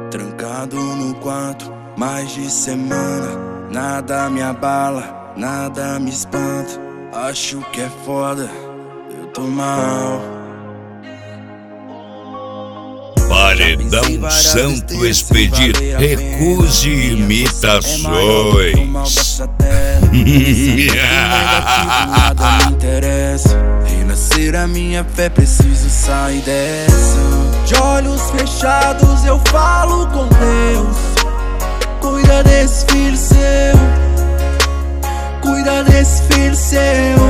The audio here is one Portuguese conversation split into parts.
Trancado no quarto, mais de semana. Nada me abala, nada me espanta. Acho que é foda, eu tô mal. Paredão Santo Expedito, recuse imitações. Nada me interessa. Renascer a minha fé, preciso sair dessa. De olhos fechados eu falo com Deus. Cuida desse filho seu, cuida desse filho seu.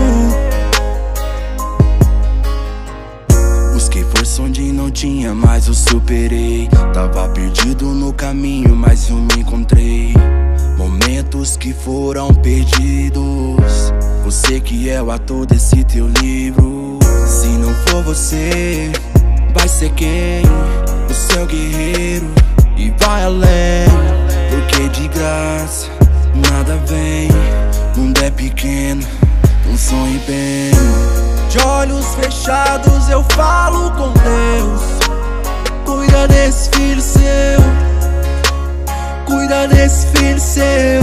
Busquei força onde não tinha, mas eu superei. Tava perdido no caminho, mas eu me encontrei. Momentos que foram perdidos, você que é o ator desse teu livro. Se não for você, vai ser quem? O seu guerreiro. E vai além, porque de graça nada vem. Mundo é pequeno, não sonhe bem. De olhos fechados eu falo com Deus. Cuida desse filho seu, cuida desse filho seu.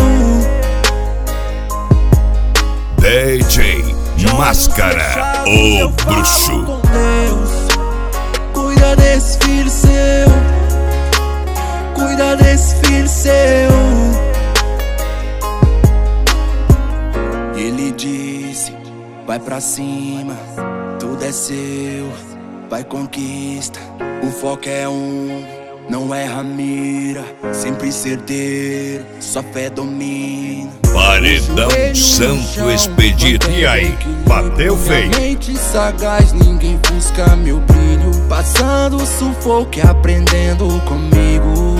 DJ Máscara, o bruxo. Com Deus. Cuida desse filho seu, cuida desse filho seu. Ele disse: vai pra cima, tudo é seu. Vai conquista, o foco é não erra a mira. Sempre certeiro, só fé domina. Paredão Santo Expedito, e aí? Bateu feio? Mente sagaz, ninguém busca meu brilho. Passando sufoco e aprendendo comigo.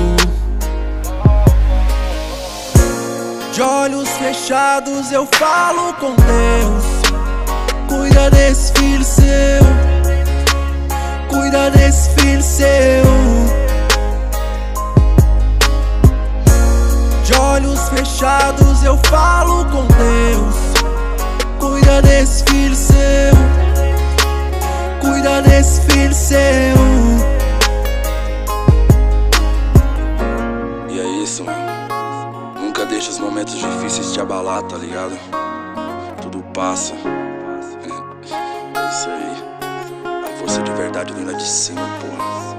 De olhos fechados eu falo com Deus. Cuida desse filho seu, cuida desse filho seu. De olhos fechados eu falo com Deus. Cuida desse filho seu, cuida desse filho seu. E é isso, mano. Nunca deixa os momentos difíceis te abalar, tá ligado? Tudo passa. É isso aí. A força de verdade vem lá de cima, porra.